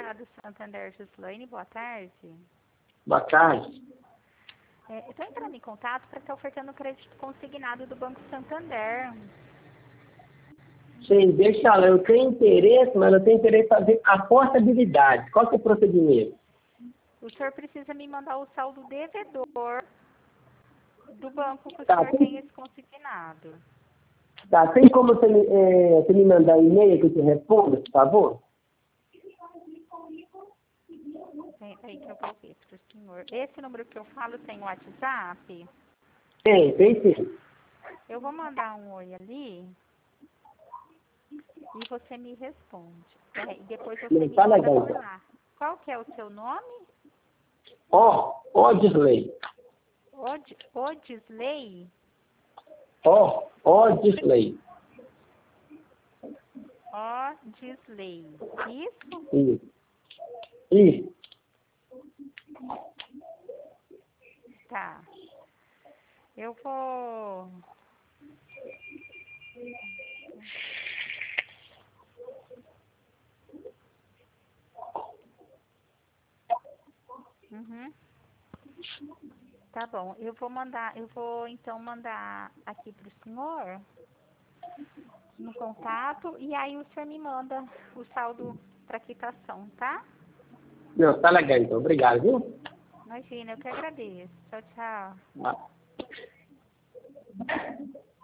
Consignado Santander, Gislaine, boa tarde. Boa tarde. Eu estou entrando em contato para estar ofertando crédito consignado do Banco Santander. Sim, deixa ela. Eu tenho interesse, mas eu tenho interesse em fazer a portabilidade. Qual que é o procedimento? O senhor precisa me mandar o saldo devedor do banco que o Tá, senhor tem esse consignado. Tá, tem como você me mandar um e-mail que eu te responda, por favor? Aí que eu vou ver para o senhor. Esse número que eu falo tem WhatsApp? Tem sim. Eu vou mandar um oi ali e você me responde. E depois você Não, me tá manda legal, por então. lá. Qual que é o seu nome? Odisley. Odisley? Odisley. Odisley. Isso? Isso. Tá. Eu vou... Uhum. Tá bom. Eu vou então mandar aqui pro senhor no contato e aí o senhor me manda o saldo para quitação, tá? Não, tá legal, então. Obrigado, viu? Imagina, eu que agradeço. Tchau, tchau. Tá.